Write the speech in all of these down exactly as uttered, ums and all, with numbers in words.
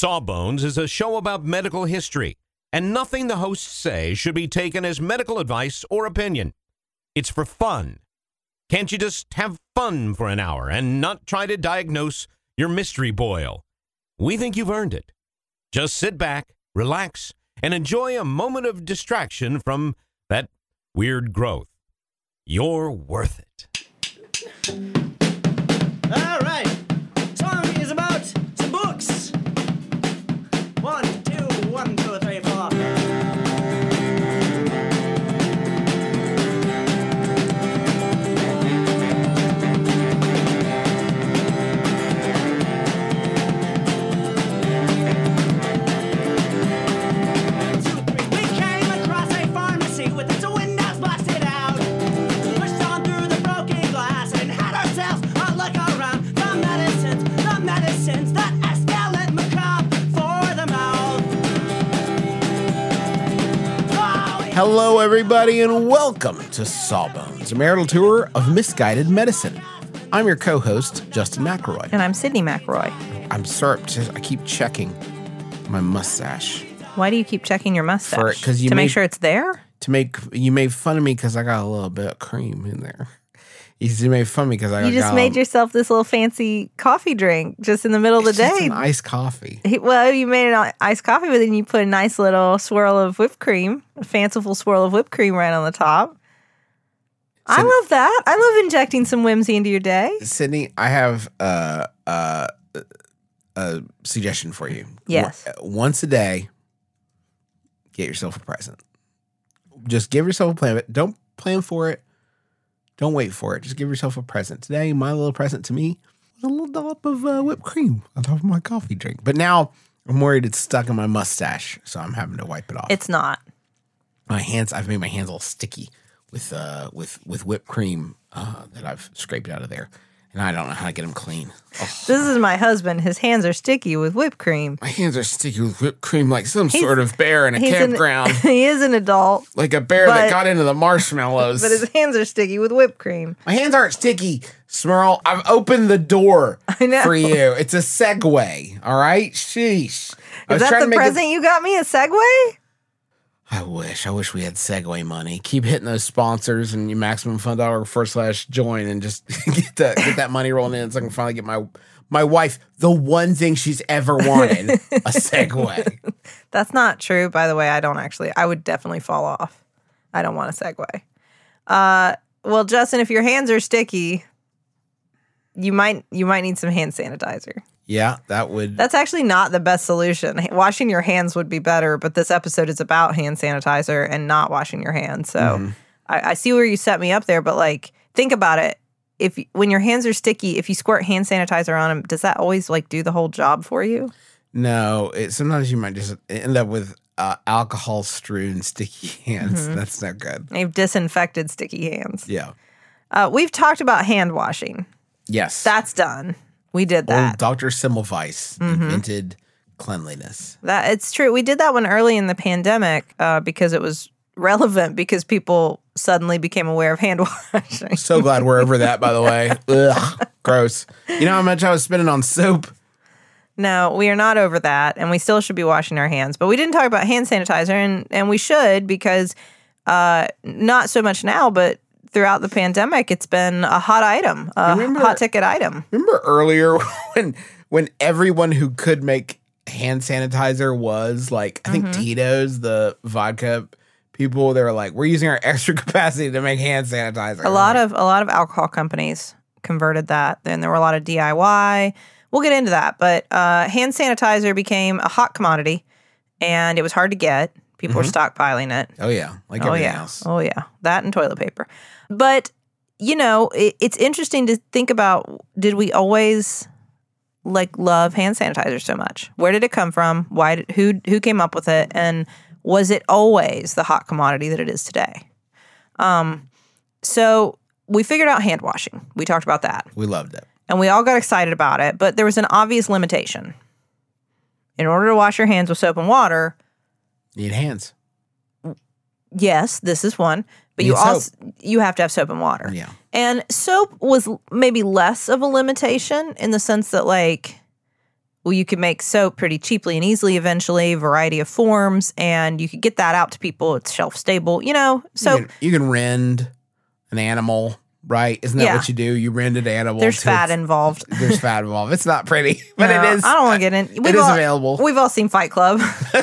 Sawbones is a show about medical history, and nothing the hosts say should be taken as medical advice or opinion. It's for fun. Can't you just have fun for an hour and not try to diagnose your mystery boil? We think you've earned it. Just sit back, relax, and enjoy a moment of distraction from that weird growth. You're worth it. All right. Song is about some books. One, two, one, two, three, four. Hello, everybody, and welcome to Sawbones, a marital tour of misguided medicine. I'm your co-host, Justin McElroy. And I'm Sydney McElroy. I'm sorry, I keep checking my mustache. Why do you keep checking your mustache? For, 'cause you to made, make sure it's there? To make you made fun of me because I got a little bit of cream in there. You made fun of me because I you got. You just made a, yourself this little fancy coffee drink just in the middle of the it's day. Just an iced coffee. Well, you made an iced coffee, but then you put a nice little swirl of whipped cream, a fanciful swirl of whipped cream right on the top. So, I love that. I love injecting some whimsy into your day. Sydney, I have uh, uh, a suggestion for you. Yes. Once a day, get yourself a present. Just give yourself a plan. Don't plan for it. Don't wait for it. Just give yourself a present. Today, my little present to me was a little dollop of uh, whipped cream on top of my coffee drink. But now I'm worried it's stuck in my mustache, so I'm having to wipe it off. It's not. My hands, I've made my hands a little sticky with uh, with with whipped cream uh, that I've scraped out of there. And I don't know how to get them clean. Oh. This is my husband. His hands are sticky with whipped cream. My hands are sticky with whipped cream like some he's, sort of bear in a he's campground. An, he is an adult. Like a bear but, that got into the marshmallows. But his hands are sticky with whipped cream. My hands aren't sticky, Smurl. I've opened the door I know. for you. It's a segue, all right? Sheesh. Is that the present it... you got me, a Segway? I wish. I wish we had Segway money. Keep hitting those sponsors and your maximum fun dollar forward slash join and just get that get that money rolling in so I can finally get my my wife the one thing she's ever wanted, a Segway. That's not true, by the way. I don't actually. I would definitely fall off. I don't want a Segway. Uh, well, Justin, if your hands are sticky, you might you might need some hand sanitizer. Yeah, that would... That's actually not the best solution. Washing your hands would be better, but this episode is about hand sanitizer and not washing your hands. So mm-hmm. I, I see where you set me up there, but like, think about it. If when your hands are sticky, if you squirt hand sanitizer on them, does that always like do the whole job for you? No. It, sometimes you might just end up with uh, alcohol-strewn sticky hands. Mm-hmm. That's not good. They've disinfected sticky hands. Yeah. Uh, we've talked about hand washing. Yes. That's done. We did that. Old Doctor Semmelweis mm-hmm. invented cleanliness. That it's true. We did that one early in the pandemic uh, because it was relevant because people suddenly became aware of hand washing. So glad we're over that, by the way. Ugh, gross. You know how much I was spending on soap? No, we are not over that, and we still should be washing our hands. But we didn't talk about hand sanitizer, and, and we should because uh, not so much now, but throughout the pandemic, it's been a hot item, a remember, hot ticket item. Remember earlier when when everyone who could make hand sanitizer was like, I think mm-hmm. Tito's, the vodka people, they were like, we're using our extra capacity to make hand sanitizer. A lot of a lot of alcohol companies converted that. Then there were a lot of D I Y. We'll get into that, but uh, hand sanitizer became a hot commodity, and it was hard to get. People mm-hmm. were stockpiling it. Oh yeah, like oh, everything yeah. else. Oh yeah, that and toilet paper. But, you know, it, it's interesting to think about, did we always, like, love hand sanitizer so much? Where did it come from? Why? Did, who who came up with it? And was it always the hot commodity that it is today? Um, so we figured out hand washing. We talked about that. We loved it. And we all got excited about it, but there was an obvious limitation. In order to wash your hands with soap and water... You need hands. Yes, this is one. But you, you also soap. you have to have soap and water. Yeah. And soap was maybe less of a limitation in the sense that, like, well, you could make soap pretty cheaply and easily eventually, variety of forms, and you could get that out to people. It's shelf stable, you know. So you can, you can rend an animal, right? Isn't that Yeah. what you do? You rend an animal. there's till fat it's- involved. There's fat involved. It's not pretty, but No, it is. I don't want to get in. It We've is all, available. We've all seen Fight Club.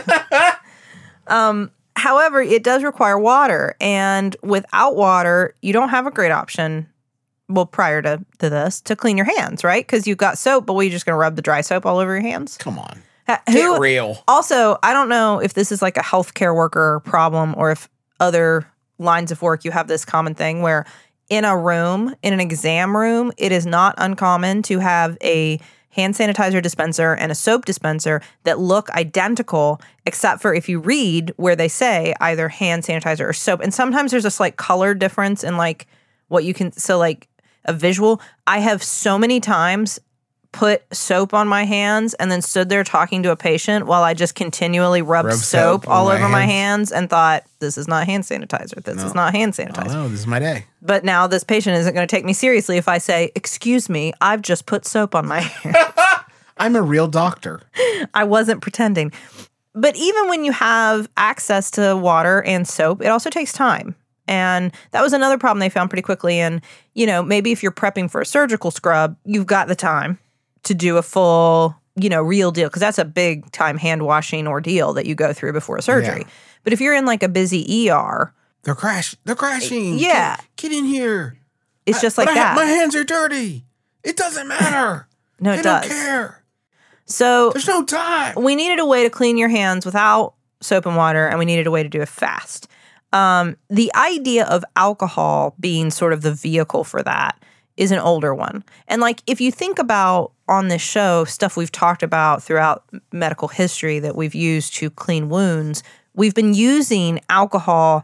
um, however, it does require water, and without water, you don't have a great option. Well, prior to, to this, to clean your hands, right? Because you've got soap, but what, are you just going to rub the dry soap all over your hands? Come on. Ha- Get who- real. Also, I don't know if this is like a healthcare worker problem or if other lines of work you have this common thing where in a room, in an exam room, it is not uncommon to have a hand sanitizer dispenser and a soap dispenser that look identical, except for if you read where they say either hand sanitizer or soap. And sometimes there's a slight color difference in like what you can, so like a visual. I have so many times put soap on my hands and then stood there talking to a patient while I just continually rubbed Rub soap, soap on all my over my hands. hands and thought, this is not hand sanitizer. This is not hand sanitizer. Oh, no, this is my day. But now this patient isn't going to take me seriously if I say, excuse me, I've just put soap on my hands. I'm a real doctor. I wasn't pretending. But even when you have access to water and soap, it also takes time. And that was another problem they found pretty quickly. And, you know, maybe if you're prepping for a surgical scrub, you've got the time to do a full, you know, real deal. Because that's a big time hand washing ordeal that you go through before a surgery. Yeah. But if you're in like a busy E R, They're crash. They're crashing. Yeah. Get, get in here. it's just But like I ha- that. my hands are dirty. It doesn't matter. no, they it don't does. care. So There's no time. we needed a way to clean your hands without soap and water, and we needed a way to do it fast. Um, the idea of alcohol being sort of the vehicle for that is an older one. And like, if you think about on this show, stuff we've talked about throughout medical history that we've used to clean wounds, we've been using alcohol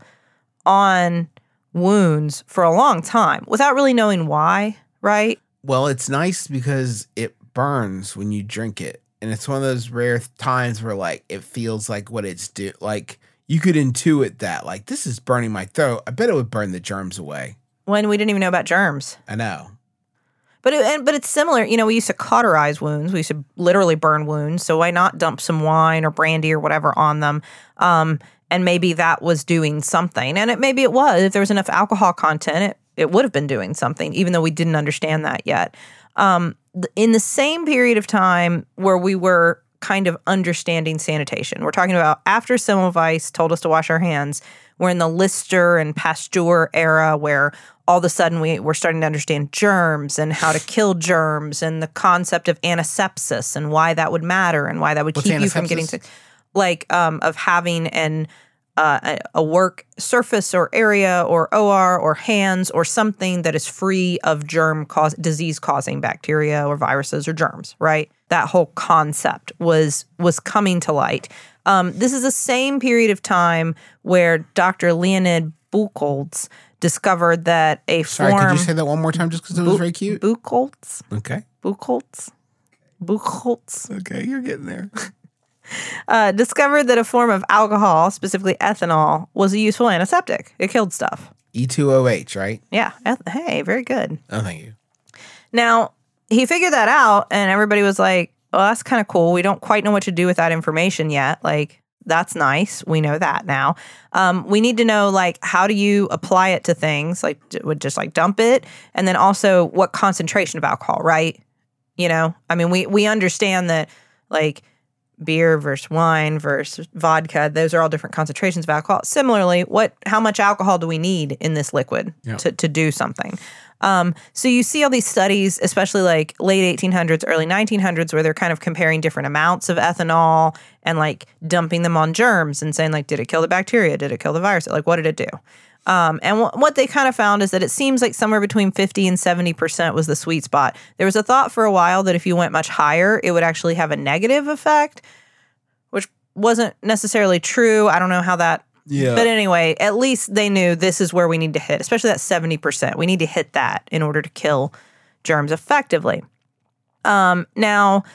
on wounds for a long time without really knowing why, right? Well, it's nice because it burns when you drink it. And it's one of those rare times where like it feels like what it's do like you could intuit that like this is burning my throat. I bet it would burn the germs away. When we didn't even know about germs. I know. But it, and, but it's similar. You know, we used to cauterize wounds. We used to literally burn wounds. So why not dump some wine or brandy or whatever on them? Um, and maybe that was doing something. And it maybe it was. If there was enough alcohol content, it, it would have been doing something, even though we didn't understand that yet. Um, th- in the same period of time where we were kind of understanding sanitation, we're talking about after Semmelweis told us to wash our hands, we're in the Lister and Pasteur era where all of a sudden we, we're starting to understand germs and how to kill germs and the concept of antisepsis and why that would matter and why that would What's keep you from getting antisepsis? sick. Like um, of having an uh, a, a work surface or area or O R or hands or something that is free of germ cause disease causing bacteria or viruses or germs, right? That whole concept was was coming to light. Um, this is the same period of time where Doctor Leonid Buchholz discovered that a Sorry, form. could you say that one more time just because it was very cute? Buchholz? Okay. Buchholz? Buchholz? Okay, you're getting there. Uh, discovered that a form of alcohol, specifically ethanol, was a useful antiseptic. It killed stuff. E two O H, right? Yeah. Eth- hey, very good. Oh, thank you. Now, he figured that out, and everybody was like, well, that's kind of cool. We don't quite know what to do with that information yet. Like, that's nice. We know that now. Um, we need to know, like, how do you apply it to things? Like, d- would just like dump it? And then also what concentration of alcohol, right? You know, I mean, we, we understand that, like, beer versus wine versus vodka, those are all different concentrations of alcohol. Similarly, what how much alcohol do we need in this liquid Yeah. to, to do something? Um, so you see all these studies, especially like late eighteen hundreds, early nineteen hundreds, where they're kind of comparing different amounts of ethanol and like dumping them on germs and saying like, did it kill the bacteria? Did it kill the virus? Like, what did it do? Um, and w- what they kind of found is that it seems like somewhere between fifty and seventy percent was the sweet spot. There was a thought for a while that if you went much higher, it would actually have a negative effect, which wasn't necessarily true. I don't know how that, Yeah. but anyway, at least they knew this is where we need to hit, especially that seventy percent. We need to hit that in order to kill germs effectively. Um, now,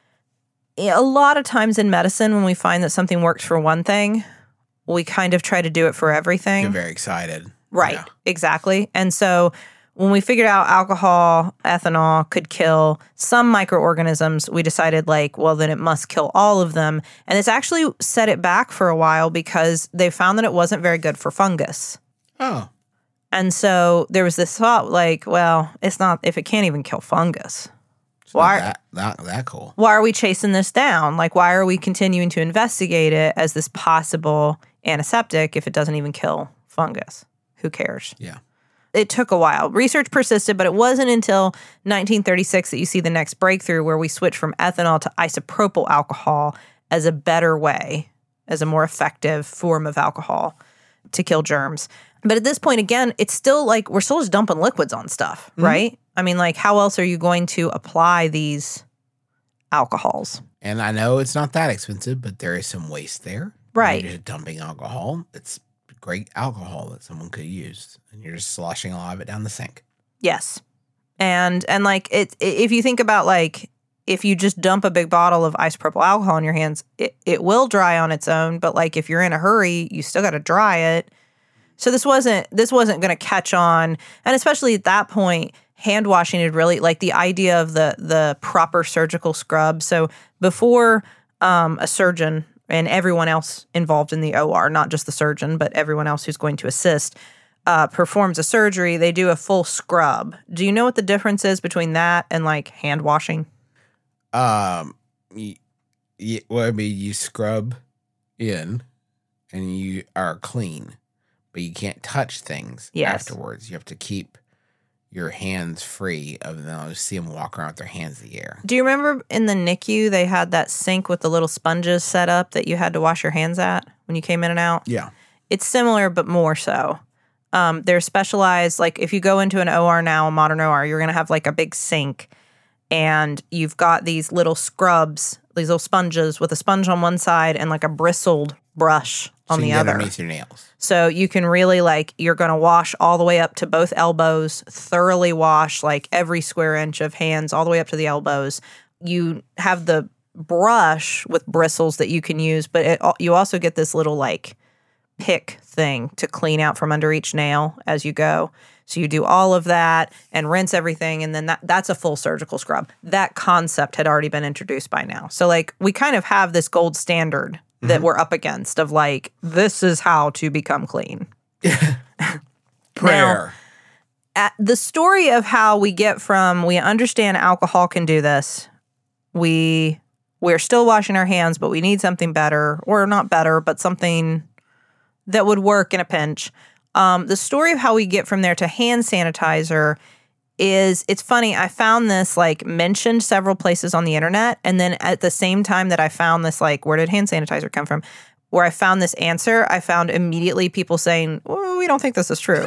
a lot of times in medicine, when we find that something works for one thing, we kind of try to do it for everything. You're very excited. Right, Yeah. exactly. And so when we figured out alcohol, ethanol could kill some microorganisms, we decided like, well, then it must kill all of them. And it's actually set it back for a while because they found that it wasn't very good for fungus. Oh. And so there was this thought like, well, it's not, if it can't even kill fungus, It's why, not that, that, that cool. why are we chasing this down? Like, why are we continuing to investigate it as this possible antiseptic if it doesn't even kill fungus? Who cares? Yeah. It took a while. Research persisted, but it wasn't until nineteen thirty-six that you see the next breakthrough where we switch from ethanol to isopropyl alcohol as a better way, as a more effective form of alcohol to kill germs. But at this point, again, it's still like we're still just dumping liquids on stuff, mm-hmm. right? I mean, like, how else are you going to apply these alcohols? And I know it's not that expensive, but there is some waste there. Right. You're just dumping alcohol. It's great alcohol that someone could use, and you're just sloshing a lot of it down the sink. Yes. And, and like, it, if you think about, like, if you just dump a big bottle of isopropyl alcohol in your hands, it, it will dry on its own. But, like, if you're in a hurry, you still got to dry it. So this wasn't this wasn't going to catch on. And especially at that point, hand washing had really, like, the idea of the the proper surgical scrub. So before um, a surgeon and everyone else involved in the O R, not just the surgeon, but everyone else who's going to assist, uh, performs a surgery, they do a full scrub. Do you know what the difference is between that and, like, hand washing? Um, you, you, well, I mean, you scrub in and you are clean, but you can't touch things Yes. afterwards. You have to keep your hands free of them. I see them walk around with their hands in the air. Do you remember in the N I C U, they had that sink with the little sponges set up that you had to wash your hands at when you came in and out? Yeah. It's similar, but more so. Um, they're specialized, like if you go into an O R now, a modern O R, you're going to have like a big sink and you've got these little scrubs, these little sponges with a sponge on one side and like a bristled brush on so you the get other. Underneath your nails. So you can really like, you're going to wash all the way up to both elbows, thoroughly wash like every square inch of hands all the way up to the elbows. You have the brush with bristles that you can use, but it, you also get this little like pick thing to clean out from under each nail as you go. So you do all of that and rinse everything, and then that that's a full surgical scrub. That concept had already been introduced by now. So like we kind of have this gold standard that mm-hmm. we're up against of like, this is how to become clean. Prayer. Now, at the story of how we get from, we understand alcohol can do this. We, we're still washing our hands, but we need something better, or not better, but something that would work in a pinch. Um, the story of how we get from there to hand sanitizer is, it's funny, I found this like mentioned several places on the internet, and then at the same time that I found this like, where did hand sanitizer come from? Where I found this answer, I found immediately people saying, well, we don't think this is true.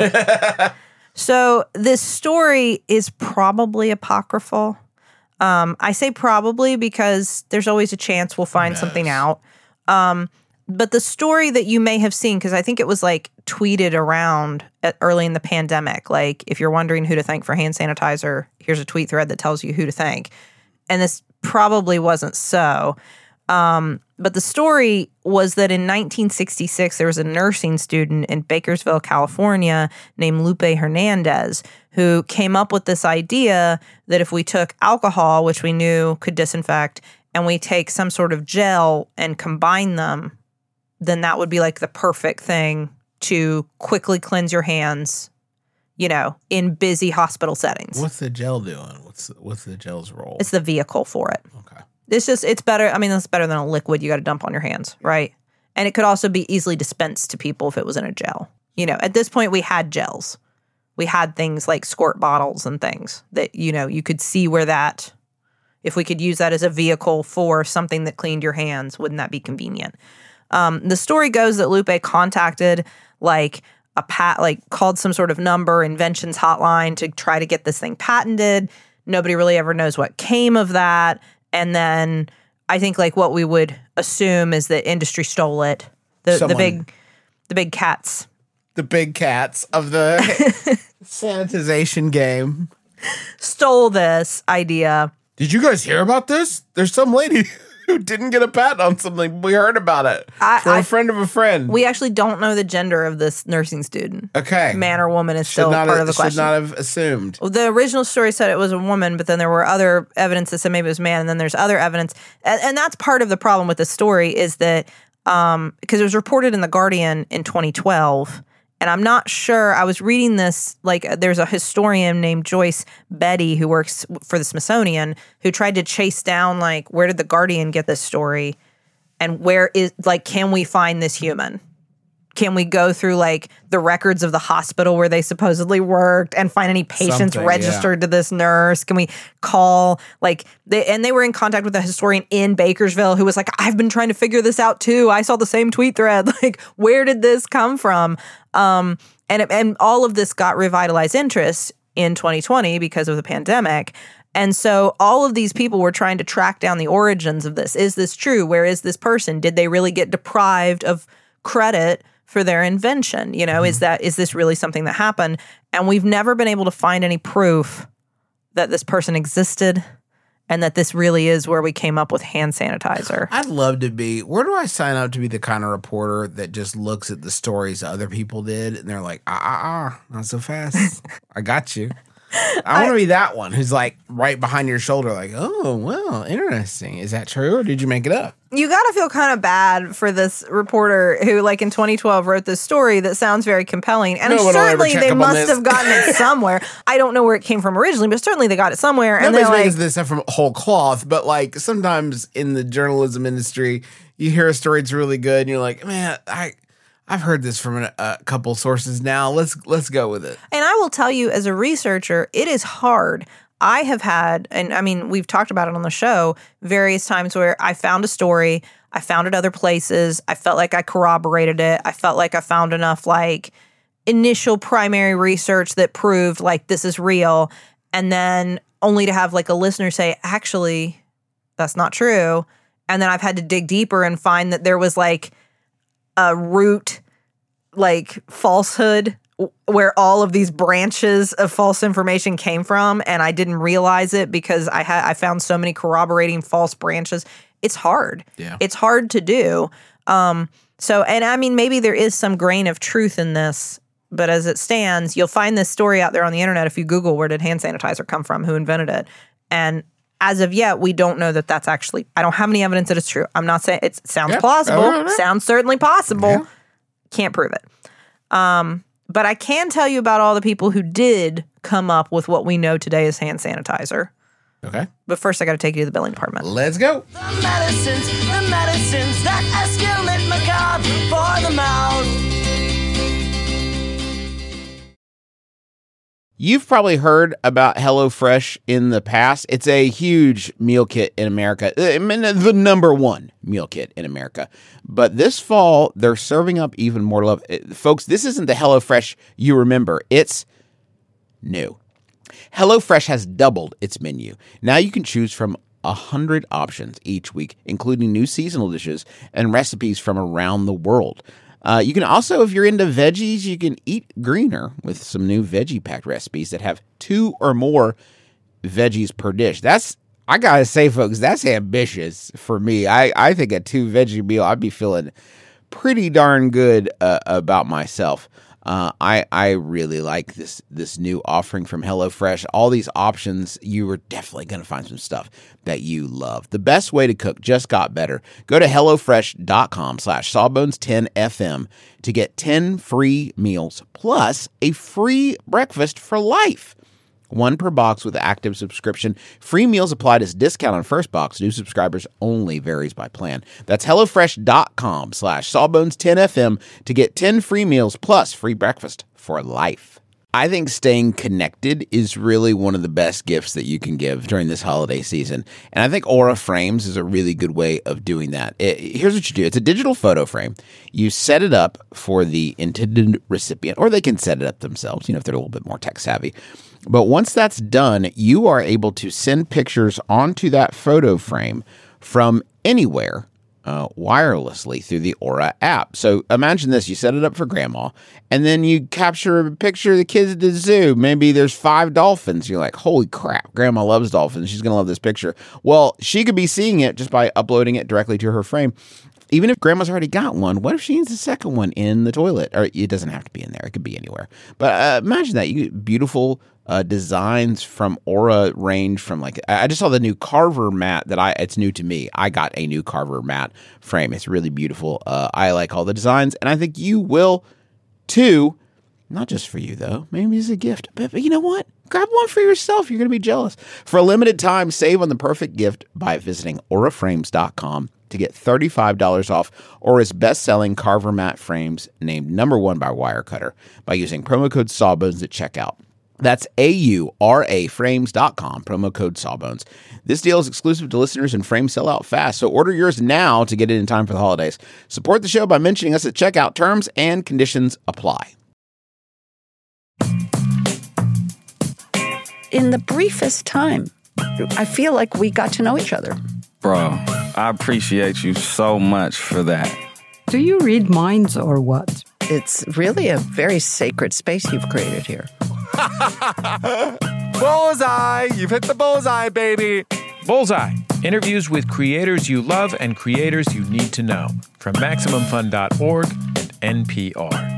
So this story is probably apocryphal. Um, I say probably because there's always a chance we'll find something out. Um, but the story that you may have seen, because I think it was like tweeted around at early in the pandemic, like if you're wondering who to thank for hand sanitizer, here's a tweet thread that tells you who to thank. And this probably wasn't so. Um, but the story was that in nineteen sixty-six, there was a nursing student in Bakersville, California named Lupe Hernandez who came up with this idea that if we took alcohol, which we knew could disinfect, and we take some sort of gel and combine them, then that would be like the perfect thing to quickly cleanse your hands, you know, in busy hospital settings. What's the gel doing? What's what's the gel's role? It's the vehicle for it. Okay. It's just, it's better. I mean, it's better than a liquid you got to dump on your hands, right? And it could also be easily dispensed to people if it was in a gel. You know, at this point, we had gels. We had things like squirt bottles and things that, you know, you could see where that, if we could use that as a vehicle for something that cleaned your hands, wouldn't that be convenient? Um, the story goes that Lupe contacted like a pat, like called some sort of number, inventions hotline, to try to get this thing patented. Nobody really ever knows what came of that. And then I think like what we would assume is that industry stole it. The Someone, the big the big cats. The big cats of the sanitization game Stole this idea. Did you guys hear about this? There's some lady who didn't get a patent on something. We heard about it I- from I- a friend of a friend. We actually don't know the gender of this nursing student. okay. Man or woman is should still not part have, of the should question. not have assumed. The original story said it was a woman, but then there were other evidence that said maybe it was a man, and then there's other evidence. And, and that's part of the problem with the story is that um, because it was reported in The Guardian in twenty twelve, and I'm not sure, I was reading this, like there's a historian named Joyce Betty who works for the Smithsonian who tried to chase down, like, where did The Guardian get this story? And where is, like, can we find this human? Can we go through, like, the records of the hospital where they supposedly worked and find any patients Something, registered to this nurse? Can we call, like, they, and they were in contact with a historian in Bakersville who was like, I've been trying to figure this out too. I saw the same tweet thread. Like, where did this come from? Um, and, it, and all of this got revitalized interest in twenty twenty because of the pandemic. And so all of these people were trying to track down the origins of this. Is this true? Where is this person? Did they really get deprived of credit for their invention? You know, mm-hmm. is that is this really something that happened? And we've never been able to find any proof that this person existed and that this really is where we came up with hand sanitizer. I'd love to be. Where do I sign up to be the kind of reporter that just looks at the stories other people did and they're like, ah, ah, ah, not so fast. I got you. I want to be that one who's like right behind your shoulder, like, oh, well, interesting. Is that true or did you make it up? You got to feel kind of bad for this reporter who, like, in twenty twelve wrote this story that sounds very compelling. And No one will ever certainly check they up on must this. have gotten it somewhere. I don't know where it came from originally, but certainly they got it somewhere. And Nobody's they're like, making this stuff from whole cloth, but like sometimes in the journalism industry, you hear a story that's really good and you're like, man, I. I've heard this from a, a couple sources now. Let's let's go with it. and I will tell you, as a researcher, it is hard. I have had, and I mean, we've talked about it on the show, various times where I found a story, I found it other places, I felt like I corroborated it, I felt like I found enough, like, initial primary research that proved, like, this is real, and then only to have, like, a listener say, actually, that's not true. And then I've had to dig deeper and find that there was, like, a root, like, falsehood where all of these branches of false information came from, and I didn't realize it because I had I found so many corroborating false branches. It's hard. Yeah. It's hard to do. Um, so, and I mean, maybe there is some grain of truth in this, but as it stands, you'll find this story out there on the internet if you Google where did hand sanitizer come from, who invented it, and as of yet, we don't know that that's actually, I don't have any evidence that it's true. I'm not saying, it sounds Yeah. plausible. Oh, no, no. Sounds certainly possible. Yeah. Can't prove it. Um, but I can tell you about all the people who did come up with what we know today as hand sanitizer. Okay. But first, I got to take you to the billing department. Let's go. The medicines, the medicines that escalate macabre for the mouth. You've probably heard about HelloFresh in the past. It's a huge meal kit in America. I mean, the number one meal kit in America. But this fall, they're serving up even more love. Folks, this isn't the HelloFresh you remember. It's new. HelloFresh has doubled its menu. Now you can choose from one hundred options each week, including new seasonal dishes and recipes from around the world. Uh, you can also, if you're into veggies, you can eat greener with some new veggie-packed recipes that have two or more veggies per dish. That's, I gotta say, folks, that's ambitious for me. I, I think a two-veggie meal, I'd be feeling pretty darn good uh, about myself. Uh, I I really like this this new offering from HelloFresh. All these options, you are definitely going to find some stuff that you love. The best way to cook just got better. Go to HelloFresh.com slash Sawbones10FM to get ten free meals plus a free breakfast for life. One per box with active subscription. Free meals applied as discount on first box. New subscribers only, varies by plan. That's HelloFresh.com slash Sawbones10FM to get ten free meals plus free breakfast for life. I think staying connected is really one of the best gifts that you can give during this holiday season. And I think Aura Frames is a really good way of doing that. It, here's what you do. It's a digital photo frame. You set it up for the intended recipient, or they can set it up themselves, you know, if they're a little bit more tech savvy. But once that's done, you are able to send pictures onto that photo frame from anywhere uh, wirelessly through the Aura app. So imagine this. You set it up for grandma, and then you capture a picture of the kids at the zoo. Maybe there's five dolphins. You're like, holy crap, grandma loves dolphins. She's going to love this picture. Well, she could be seeing it just by uploading it directly to her frame. Even if grandma's already got one, what if she needs a second one in the toilet? Or it doesn't have to be in there. It could be anywhere. But uh, imagine that. You get beautiful uh, designs from Aura range from like, I just saw the new Carver mat that I, it's new to me. I got a new Carver mat frame. It's really beautiful. Uh, I like all the designs, and I think you will too. Not just for you, though. Maybe as a gift. But, but you know what? Grab one for yourself. You're going to be jealous. For a limited time, save on the perfect gift by visiting aura frames dot com to get thirty-five dollars off Aura's best-selling Carver mat frames named number one by Wirecutter by using promo code Sawbones at checkout. That's A U R A frames dot com, promo code Sawbones. This deal is exclusive to listeners and frames sell out fast, so order yours now to get it in time for the holidays. Support the show by mentioning us at checkout. Terms and conditions apply. In the briefest time, I feel like we got to know each other. Bro, I appreciate you so much for that. Do you read minds or what? It's really a very sacred space you've created here. Bullseye! You've hit the bullseye, baby! Bullseye. Interviews with creators you love and creators you need to know. From Maximum Fun dot org and N P R.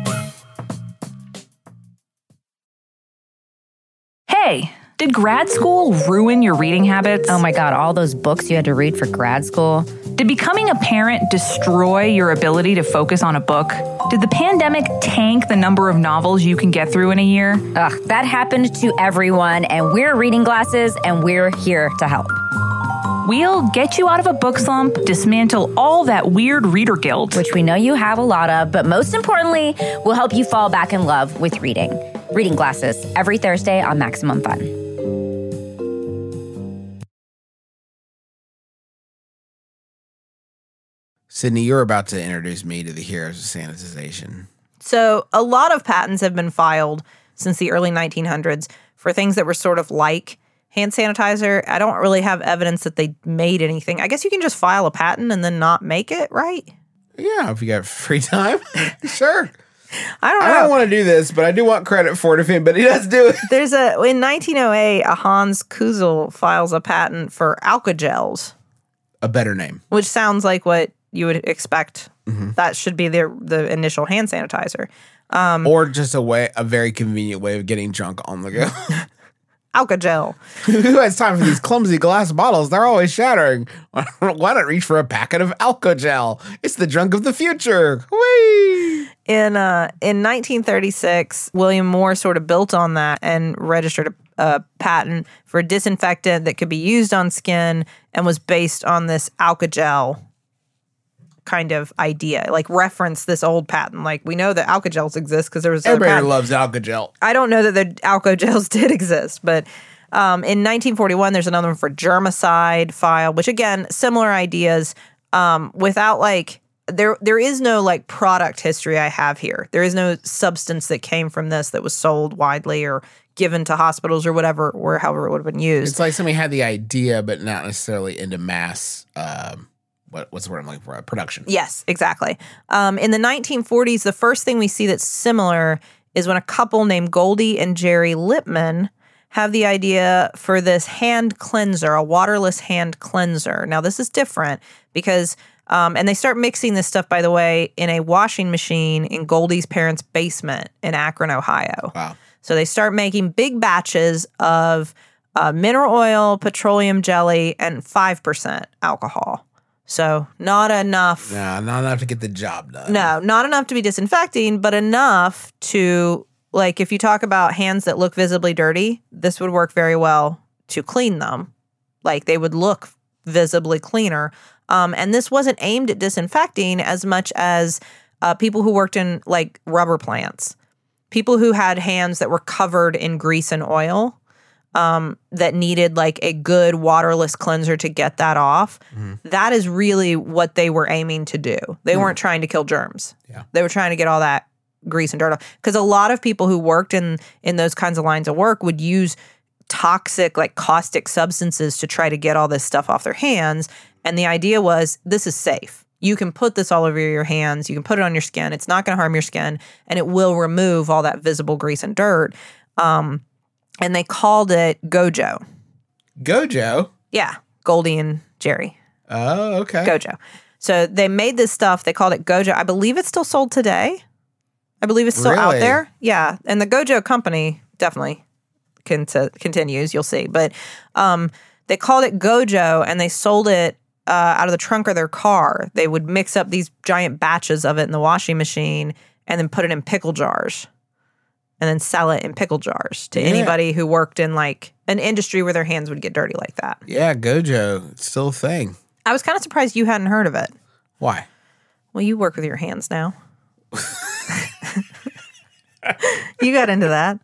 Hey, did grad school ruin your reading habits? Oh my God, all those books you had to read for grad school. Did becoming a parent destroy your ability to focus on a book? Did the pandemic tank the number of novels you can get through in a year? Ugh, that happened to everyone, and we're Reading Glasses, and we're here to help. We'll get you out of a book slump, dismantle all that weird reader guilt. Which we know you have a lot of, but most importantly, we'll help you fall back in love with reading. Reading Glasses, every Thursday on Maximum Fun. Sydney, you're about to introduce me to the heroes of sanitization. So a lot of patents have been filed since the early nineteen hundreds for things that were sort of like hand sanitizer. I don't really have evidence that they made anything. I guess you can just file a patent and then not make it, right? Yeah, if you got free time, sure. I don't know. I don't want to do this, but I do want credit for it if anybody does do it. There's a in nineteen oh eight, a Hans Kuzel files a patent for Alka-Gels. A better name. Which sounds like what you would expect. Mm-hmm. That should be the the initial hand sanitizer. Um, or just a way, a very convenient way of getting drunk on the go. Alka-Gel. Who has time for these clumsy glass bottles? They're always shattering. Why not reach for a packet of Alka-Gel? It's the drunk of the future. Whee! In uh, in nineteen thirty-six, William Moore sort of built on that and registered a, a patent for a disinfectant that could be used on skin and was based on this Alka-Gel kind of idea, like reference this old patent. Like, we know that Alka-Gels exist because there was everybody patent. loves Alka-Gel. I don't know that the Alka-Gels did exist, but um, in nineteen forty-one, there's another one for germicide file, which again, similar ideas. Um, without like there, there is no like product history I have here. There is no substance that came from this that was sold widely or given to hospitals or whatever, or however it would have been used. It's like somebody had the idea, but not necessarily into mass. Um, What, what's the word I'm looking for? Production. Yes, exactly. Um, in the nineteen forties, the first thing we see that's similar is when a couple named Goldie and Jerry Lippman have the idea for this hand cleanser, a waterless hand cleanser. Now, this is different because, um, and they start mixing this stuff, by the way, in a washing machine in Goldie's parents' basement in Akron, Ohio. Wow. So they start making big batches of uh, mineral oil, petroleum jelly, and five percent alcohol. So not enough. No, not enough to get the job done. No, not enough to be disinfecting, but enough to, like, if you talk about hands that look visibly dirty, this would work very well to clean them. Like, they would look visibly cleaner. Um, and this wasn't aimed at disinfecting as much as uh, people who worked in, like, rubber plants. People who had hands that were covered in grease and oil. Um, that needed like a good waterless cleanser to get that off. Mm-hmm. That is really what they were aiming to do. They mm. weren't trying to kill germs. Yeah. They were trying to get all that grease and dirt off. Because a lot of people who worked in in those kinds of lines of work would use toxic, like caustic substances to try to get all this stuff off their hands. And the idea was, this is safe. You can put this all over your hands. You can put it on your skin. It's not going to harm your skin, and it will remove all that visible grease and dirt. Um, and they called it Gojo. Gojo? Yeah, Goldie and Jerry. Oh, okay. Gojo. So they made this stuff. They called it Gojo. I believe it's still sold today. I believe it's still out Really? there. Yeah, and the Gojo company definitely cont- continues. You'll see, but um, they called it Gojo, and they sold it uh, out of the trunk of their car. They would mix up these giant batches of it in the washing machine, and then put it in pickle jars, and then sell it in pickle jars to Yeah. anybody who worked in like an industry where their hands would get dirty like that. Yeah, Gojo. It's still a thing. I was kind of surprised you hadn't heard of it. Why? Well, you work with your hands now. You got into that.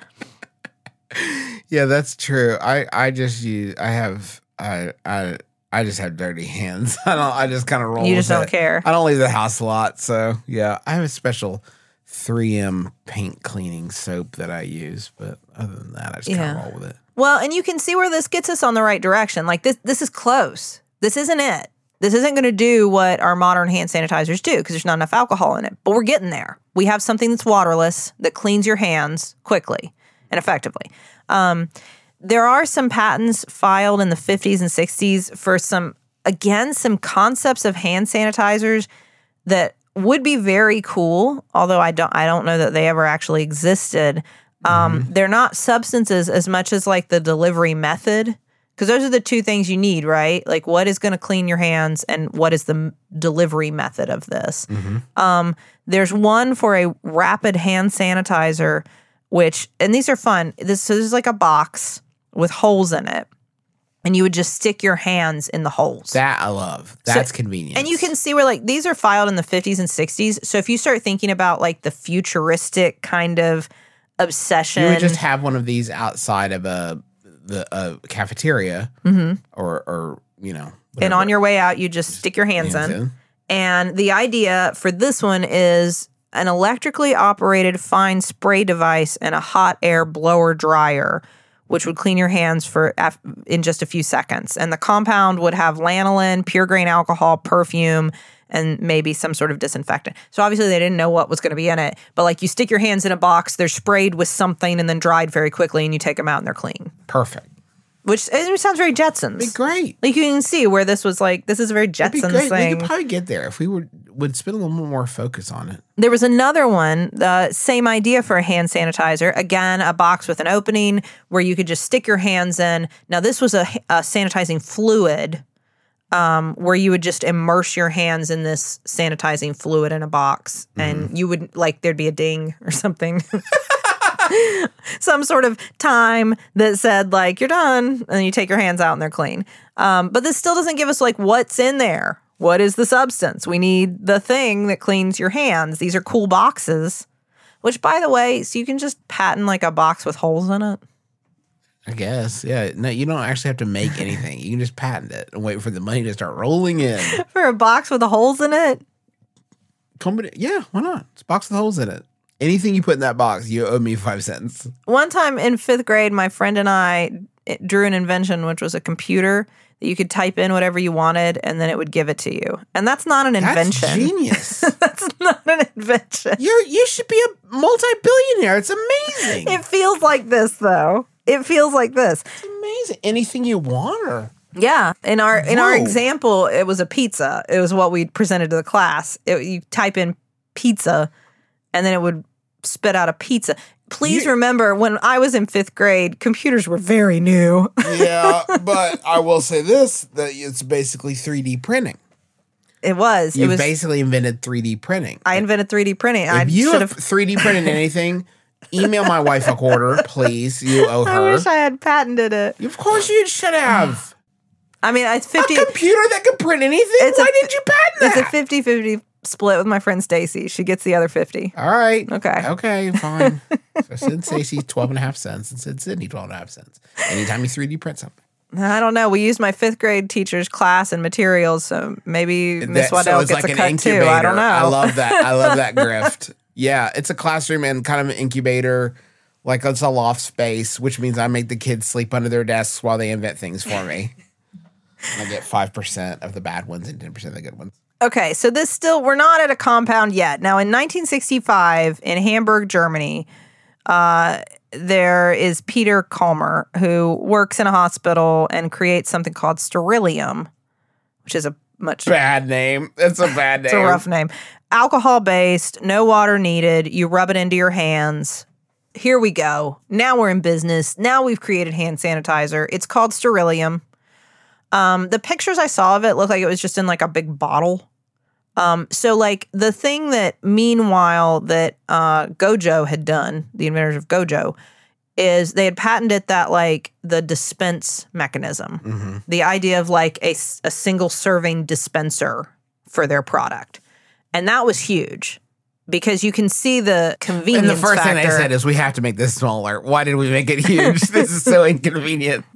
Yeah, that's true. I, I just use I have I I I just have dirty hands. I don't I just kind of roll You just with don't it. care. I don't leave the house a lot, so yeah. I have a special three M paint cleaning soap that I use, but other than that I just kind Yeah. of roll with it. Well, and you can see where this gets us on the right direction. Like this this is close. This isn't it. This isn't going to do what our modern hand sanitizers do because there's not enough alcohol in it. But we're getting there. We have something that's waterless that cleans your hands quickly and effectively. Um, there are some patents filed in the fifties and sixties for some, again, some concepts of hand sanitizers that would be very cool, although I don't I don't know that they ever actually existed. Um, Mm-hmm. They're not substances as much as like the delivery method. Because those are the two things you need, right? Like what is going to clean your hands and what is the m- delivery method of this. Mm-hmm. Um, there's one for a rapid hand sanitizer, which, and these are fun. This, so this is like a box with holes in it. And you would just stick your hands in the holes. That I love. That's So- convenient. And you can see where like these are filed in the fifties and sixties. So if you start thinking about like the futuristic kind of obsession. You would just have one of these outside of a the a cafeteria Mhm. or or you know. And whatever. on your way out, you just stick your hands, Hands in. in. And the idea for this one is an electrically operated fine spray device and a hot air blower dryer, which would clean your hands for af- in just a few seconds. And the compound would have lanolin, pure grain alcohol, perfume, and maybe some sort of disinfectant. So obviously they didn't know what was going to be in it. But like you stick your hands in a box, they're sprayed with something and then dried very quickly, and you take them out and they're clean. Perfect. Which it sounds very Jetsons. Be great. Like you can see where this was like, this is a very It'd be Jetsons great. We thing. could probably get there if we would would spend a little bit more focus on it. There was another one, the same idea for a hand sanitizer. Again, a box with an opening where you could just stick your hands in. Now, this was a, a sanitizing fluid um, where you would just immerse your hands in this sanitizing fluid in a box. And you would, like, there'd be a ding or something. Some sort of time that said, like, you're done. And you take your hands out and they're clean. Um, but this still doesn't give us, like, what's in there. What is the substance? We need the thing that cleans your hands. These are cool boxes, which, by the way, so you can just patent like a box with holes in it. I guess. Yeah. No, you don't actually have to make anything. You can just patent it and wait for the money to start rolling in. For a box with the holes in it? Company, yeah, why not? It's a box with holes in it. Anything you put in that box, you owe me five cents. One time in fifth grade, my friend and I drew an invention, which was a computer that you could type in whatever you wanted and then it would give it to you. And that's not an invention. That's genius. That's not an invention. You're you should be a multi-billionaire. It's amazing. It feels like this, though. It feels like this. It's amazing. Anything you want, or yeah. In our in our Whoa. example, it was a pizza. It was what we presented to the class. It, you type in pizza, and then it would spit out a pizza. Please You- remember, when I was in fifth grade, computers were very new. yeah, but I will say this: that it's basically three D printing. It was. You it was. basically invented three D printing. I invented three D printing. I If you should have have. three D printed anything, email my wife a quarter, please. You owe I her. wish I had patented it. Of course, you should have. I mean, it's fifty. A computer that can print anything. It's a- Why didn't you patent It's that? a fifty-fifty split with my friend Stacy. She gets the other fifty. All right. Okay. Okay, fine. So send Stacey twelve and a half cents and send Sydney twelve and a half cents. Anytime you three D print something. I don't know. We used my fifth grade teacher's class and materials, so maybe Miss That- so Waddell it's gets like a an cut incubator. too. I don't know. I love that. I love that grift. Yeah, it's a classroom and kind of an incubator. Like it's a loft space, which means I make the kids sleep under their desks while they invent things for me. And I get five percent of the bad ones and ten percent of the good ones. Okay, so this still, we're not at a compound yet. Now, in nineteen sixty-five, in Hamburg, Germany, uh, there is Peter Kalmer, who works in a hospital and creates something called Sterilium, which is a much... Bad name. It's a bad name. It's a rough name. Alcohol-based, no water needed. You rub it into your hands. Here we go. Now we're in business. Now we've created hand sanitizer. It's called Sterilium. Um, the pictures I saw of it looked like it was just in like a big bottle. Um, so like the thing that meanwhile that uh, Gojo had done, the inventors of Gojo, is they had patented that like the dispense mechanism, Mm-hmm. the idea of like a, a single serving dispenser for their product. And that was huge because you can see the convenience And the first factor. thing they said is, we have to make this smaller. Why did we make it huge? This is so inconvenient.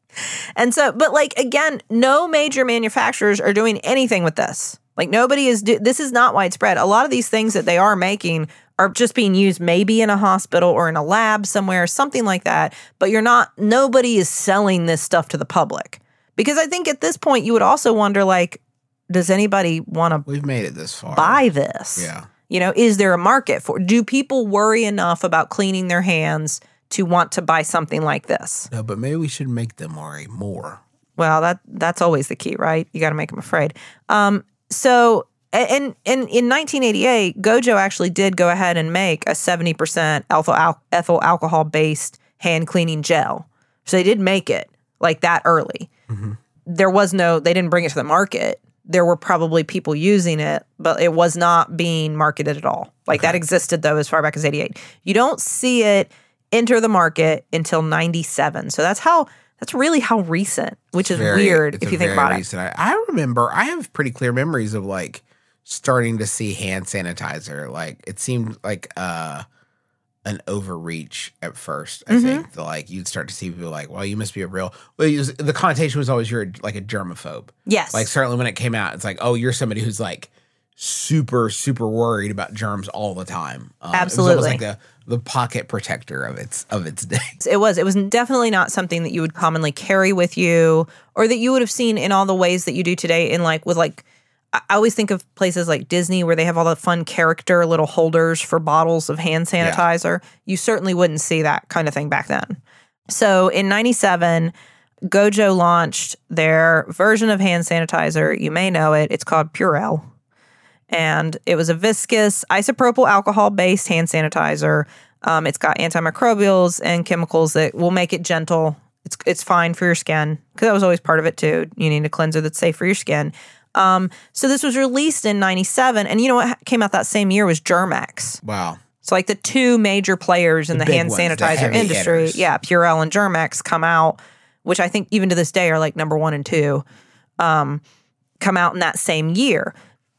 And so, but like, again, no major manufacturers are doing anything with this. Like nobody is, do- this is not widespread. A lot of these things that they are making are just being used maybe in a hospital or in a lab somewhere, something like that. But you're not, nobody is selling this stuff to the public. Because I think at this point you would also wonder, like, does anybody want to We've made it this far. buy this? Yeah. You know, is there a market for, do people worry enough about cleaning their hands to want to buy something like this? No, but maybe we should make them worry more. Well, that that's always the key, right? You got to make them afraid. Um, so, and, and in nineteen eighty-eight, Gojo actually did go ahead and make a seventy percent ethyl, al- ethyl alcohol-based hand cleaning gel. So they did make it like that early. Mm-hmm. There was no, they didn't bring it to the market. There were probably people using it, but it was not being marketed at all. Like Okay. that existed though as far back as eighty-eight. You don't see it enter the market until ninety-seven. So that's how, that's really how recent, which is Very- weird it's if a you think very about recent- I, I remember, I have pretty clear memories of like starting to see hand sanitizer. Like it seemed like uh, an overreach at first. I Mhm. think the, like you'd start to see people like, well, you must be a real. Well, it was, the connotation was always you're like a germaphobe. Yes. Like certainly when it came out, it's like, oh, you're somebody who's like super super worried about germs all the time. Um, Absolutely. it was almost like the the pocket protector of its of its day. It was. It was definitely not something that you would commonly carry with you or that you would have seen in all the ways that you do today in like with like I always think of places like Disney where they have all the fun character little holders for bottles of hand sanitizer. Yeah. You certainly wouldn't see that kind of thing back then. So in ninety-seven, Gojo launched their version of hand sanitizer. You may know it. It's called Purell. And it was a viscous isopropyl alcohol-based hand sanitizer. Um, it's got antimicrobials and chemicals that will make it gentle. It's it's fine for your skin because that was always part of it too. You need a cleanser that's safe for your skin. Um, so this was released in ninety-seven, and you know what came out that same year was Germex. Wow. So like the two major players in the, The big hand ones, the sanitizer heavy industry, hitters. yeah, Purell and Germex come out, which I think even to this day are like number one and two, um, come out in that same year.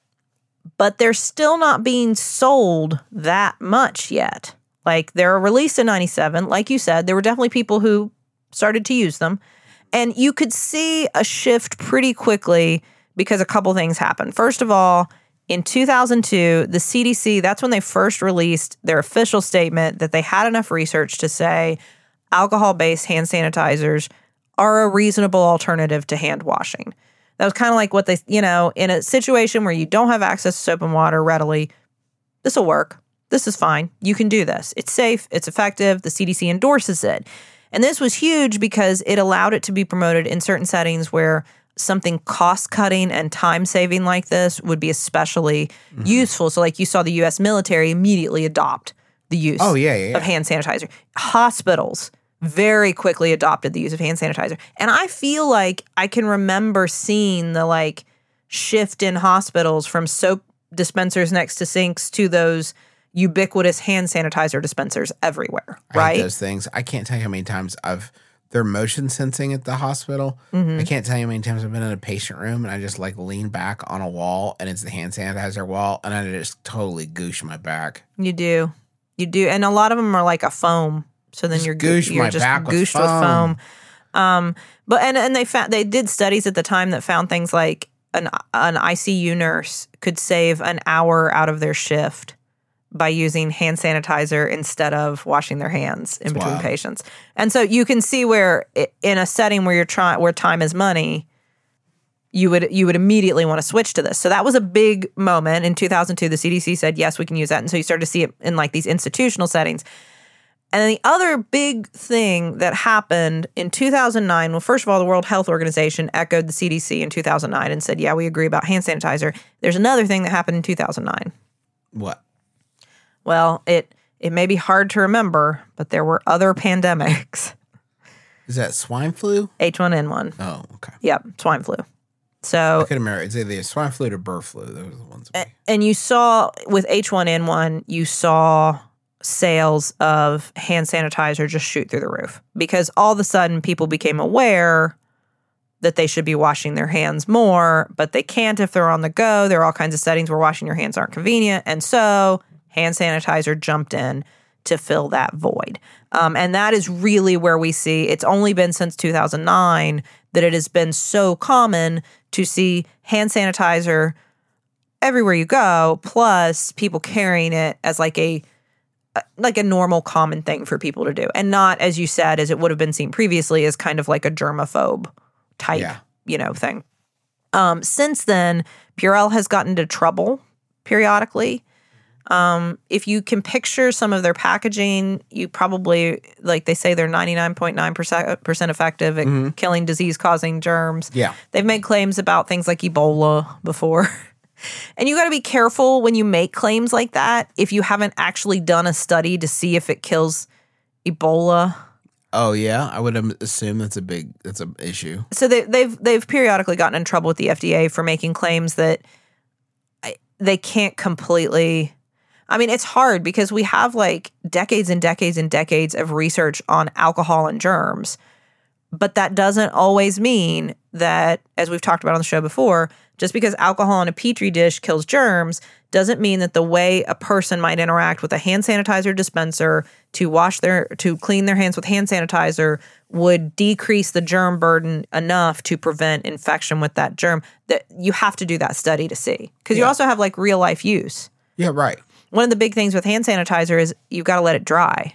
But they're still not being sold that much yet. Like they're released in ninety-seven. Like you said, there were definitely people who started to use them. And you could see a shift pretty quickly because a couple things happened. First of all, in two thousand two, the C D C, that's when they first released their official statement that they had enough research to say alcohol-based hand sanitizers are a reasonable alternative to hand washing. That was kind of like what they, you know, in a situation where you don't have access to soap and water readily, this will work. This is fine. You can do this. It's safe. It's effective. The C D C endorses it. And this was huge because it allowed it to be promoted in certain settings where something cost-cutting and time-saving like this would be especially mm-hmm. useful. So like you saw the U S military immediately adopt the use oh, yeah, yeah, yeah. of hand sanitizer. Hospitals very quickly adopted the use of hand sanitizer. And I feel like I can remember seeing the like shift in hospitals from soap dispensers next to sinks to those ubiquitous hand sanitizer dispensers everywhere, I right? hate those things. I can't tell you how many times I've they're motion sensing at the hospital. Mm-hmm. I can't tell you how many times I've been in a patient room and I just like lean back on a wall and it's the hand sanitizer wall and I just totally goosh my back. You do. You do. And a lot of them are like a foam. So then Just you're, goosh you're my just back with gooshed with foam. foam. Um, but and and they found they did studies at the time that found things like an an I C U nurse could save an hour out of their shift by using hand sanitizer instead of washing their hands in That's between wild. patients. And so you can see where i- in a setting where you're trying where time is money, you would you would immediately want to switch to this. So that was a big moment in two thousand two. The C D C said, yes, we can use that. And so you started to see it in like these institutional settings. And then the other big thing that happened in two thousand nine, well, first of all, the World Health Organization echoed the C D C in two thousand nine and said, yeah, we agree about hand sanitizer. There's another thing that happened in two thousand nine. What? Well, it it may be hard to remember, but there were other pandemics. Is that swine flu? H one N one. Oh, okay. Yep, swine flu. So I couldn't remember. It's either swine flu or bird flu. Those are the ones. And, and you saw with H one N one, you saw sales of hand sanitizer just shoot through the roof because all of a sudden people became aware that they should be washing their hands more, but they can't if they're on the go. There are all kinds of settings where washing your hands aren't convenient. And so hand sanitizer jumped in to fill that void. Um, and that is really where we see, it's only been since two thousand nine that it has been so common to see hand sanitizer everywhere you go, plus people carrying it as like a like a normal common thing for people to do. And not, as you said, as it would have been seen previously, as kind of like a germaphobe type, yeah. you know, thing. Um, since then, Purell has gotten into trouble periodically. Um, if you can picture some of their packaging, you probably, like they say, they're ninety-nine point nine percent effective at mm-hmm. killing disease-causing germs. Yeah. They've made claims about things like Ebola before. And you got to be careful when you make claims like that if you haven't actually done a study to see if it kills Ebola. Oh yeah, I would assume that's a big that's an issue. So they, they've they've periodically gotten in trouble with the F D A for making claims that they can't completely. I mean, it's hard because we have like decades and decades and decades of research on alcohol and germs, but that doesn't always mean that, as we've talked about on the show before, just because alcohol in a Petri dish kills germs doesn't mean that the way a person might interact with a hand sanitizer dispenser to wash their, to clean their hands with hand sanitizer would decrease the germ burden enough to prevent infection with that germ. That you have to do that study to see. Because yeah. you also have like real life use. Yeah, right. One of the big things with hand sanitizer is you've got to let it dry.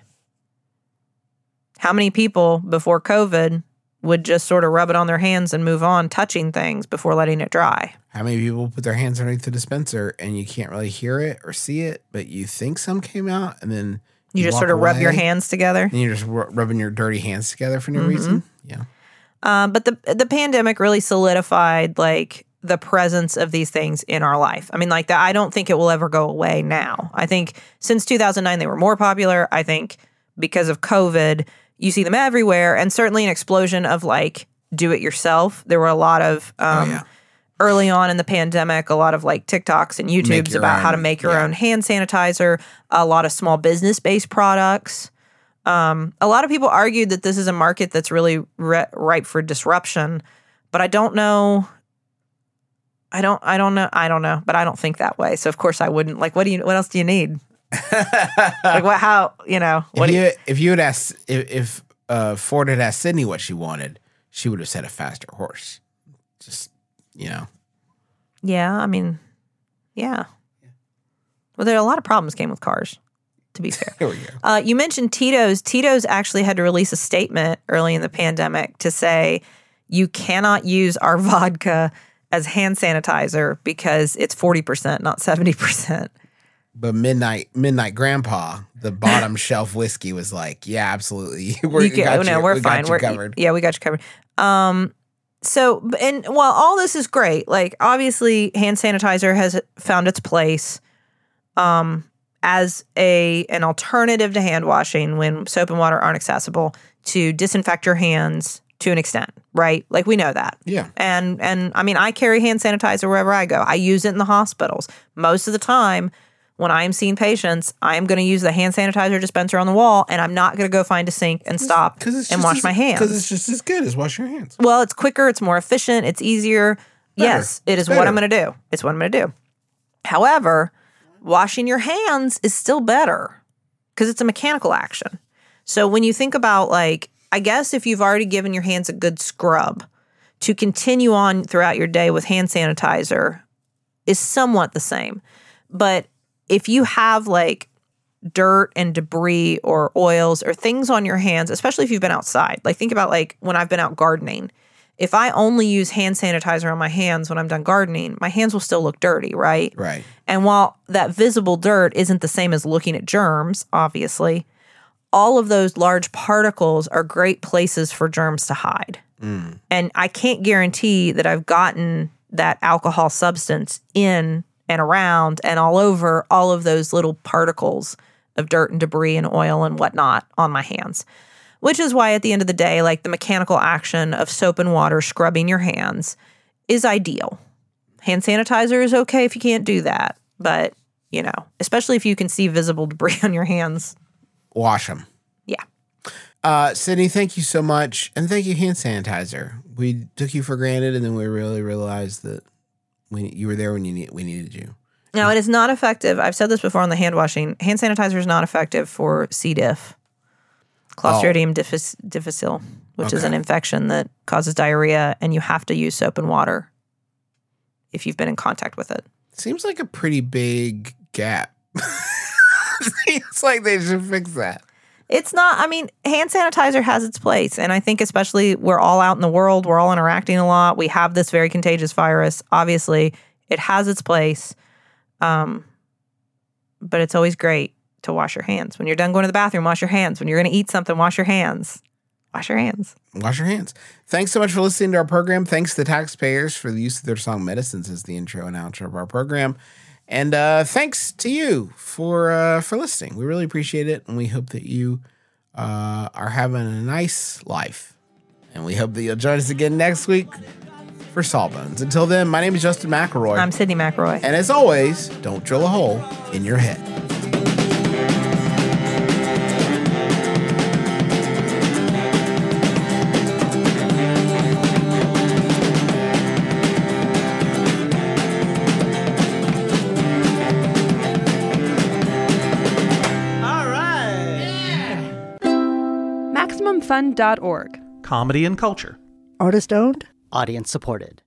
How many people before COVID would just sort of rub it on their hands and move on touching things before letting it dry? How many people put their hands underneath the dispenser and you can't really hear it or see it, but you think some came out and then you, you just sort of rub your hands together? And you're just r- rubbing your dirty hands together for no mm-hmm. reason? Yeah. Um, but the the pandemic really solidified like the presence of these things in our life. I mean, like that, I don't think it will ever go away now. I think since two thousand nine, they were more popular. I think because of COVID, you see them everywhere, and certainly an explosion of like do it yourself. There were a lot of um, oh, yeah. early on in the pandemic, a lot of like TikToks and YouTubes about own. how to make your yeah. own hand sanitizer. A lot of small business based products. Um, a lot of people argued that this is a market that's really re- ripe for disruption, but I don't know. I don't. I don't know. I don't know, but I don't think that way. So of course I wouldn't. Like, what do you? What else do you need? Like what? How? You know? What if you, do you, if you had asked if, if uh, Ford had asked Sydney what she wanted, she would have said a faster horse. Just you know. Yeah, I mean, yeah. Well, there are a lot of problems came with cars. To be fair, here we go. Uh, you mentioned Tito's. Tito's actually had to release a statement early in the pandemic to say you cannot use our vodka as hand sanitizer because it's forty percent, not seventy percent. But Midnight Midnight Grandpa, the bottom shelf whiskey, was like, yeah, absolutely. We're, you can, got no, you, we're we fine. Got you we're covered. Yeah, we got you covered. Um, so, and while all this is great, like obviously hand sanitizer has found its place um, as a an alternative to hand washing when soap and water aren't accessible to disinfect your hands to an extent, right? Like we know that. Yeah. And and I mean, I carry hand sanitizer wherever I go. I use it in the hospitals. Most of the time when I'm seeing patients, I'm going to use the hand sanitizer dispenser on the wall and I'm not going to go find a sink and stop and wash as, my hands. Because it's just as good as washing your hands. Well, it's quicker, it's more efficient, it's easier. Better. Yes, it is Better. what I'm going to do. It's what I'm going to do. However, washing your hands is still better because it's a mechanical action. So when you think about like, I guess if you've already given your hands a good scrub, to continue on throughout your day with hand sanitizer is somewhat the same. But if you have like dirt and debris or oils or things on your hands, especially if you've been outside, like think about like when I've been out gardening if I only use hand sanitizer on my hands when I'm done gardening, my hands will still look dirty, right? Right. And while that visible dirt isn't the same as looking at germs, obviously, all of those large particles are great places for germs to hide. Mm. And I can't guarantee that I've gotten that alcohol substance in and around and all over all of those little particles of dirt and debris and oil and whatnot on my hands. Which is why at the end of the day, like the mechanical action of soap and water scrubbing your hands is ideal. Hand sanitizer is okay if you can't do that. But, you know, especially if you can see visible debris on your hands. Wash them. Yeah. Uh, Sydney, thank you so much. And thank you, hand sanitizer. We took you for granted, and then we really realized that we, you were there when you need, we needed you. Now, it is not effective. I've said this before on the hand washing. Hand sanitizer is not effective for C. diff. Clostridium oh. difficile, which okay. is an infection that causes diarrhea, and you have to use soap and water if you've been in contact with it. Seems like a pretty big gap. It's like they should fix that. It's not, I mean, hand sanitizer has its place, and I think especially we're all out in the world, we're all interacting a lot, we have this very contagious virus. Obviously, it has its place, um, but it's always great to wash your hands. When you're done going to the bathroom, wash your hands. When you're going to eat something, wash your hands. Wash your hands. Wash your hands. Thanks so much for listening to our program. Thanks to the taxpayers for the use of their song Medicines as the intro and outro of our program. And uh, thanks to you for uh, for listening. We really appreciate it, and we hope that you uh, are having a nice life. And we hope that you'll join us again next week for Sawbones. Until then, my name is Justin McElroy. I'm Sydney McElroy. And as always, don't drill a hole in your head. Maximum Fun dot org. Comedy and culture. Artist owned. Audience supported.